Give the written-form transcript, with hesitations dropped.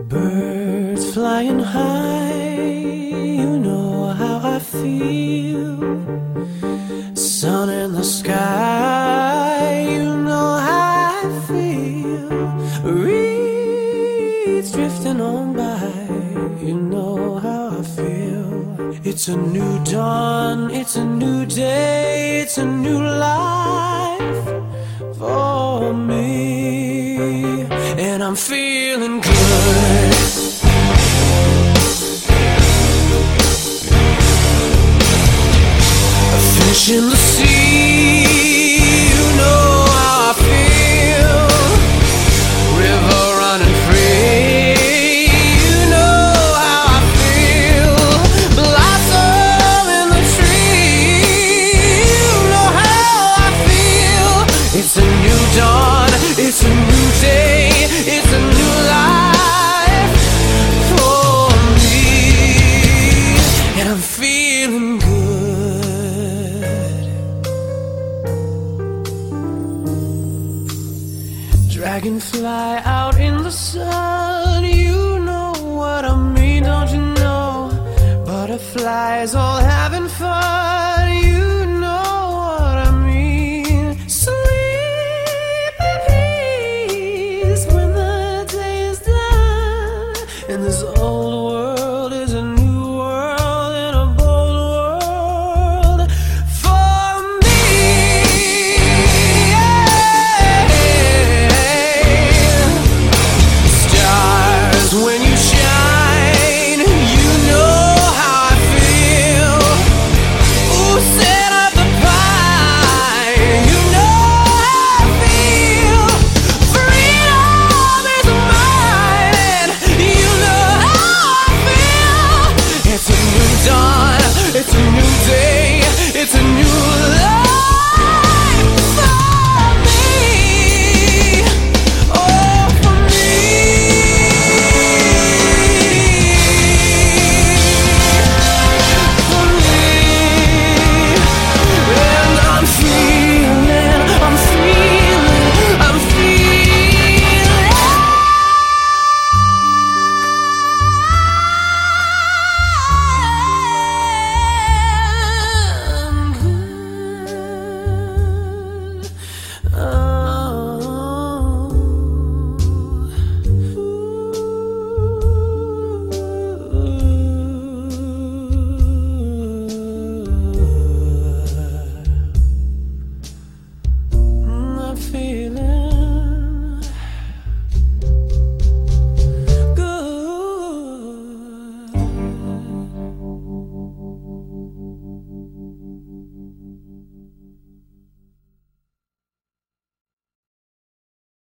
Birds flying high, you know how I feel. Sun in the sky, you know how I feel. Reeds drifting on by, you know how I feel. It's a new dawn, it's a new day, it's a new life for me, and I'm feeling good. A fish in the sea, you know how I feel. River running free, you know how I feel. Blossom in the tree, you know how I feel. It's a new dawn, it's a new day, it's a new life for me, and I'm feeling good. Dragonfly out in the sun, you know what I mean, don't you know? Butterflies all having fun, you know what I mean. Sleep in peace when the day is done, and this old world is a new world and a bold world for me. Stars, when you shine, you know how I feel. Ooh, set up the pine, you know how I feel. Freedom is mine, you know how I feel. It's a new dawn, it's a new day, it's a new life for me. Oh, for me. For me. And I'm feeling, I'm feeling, I'm feeling good. I'm feeling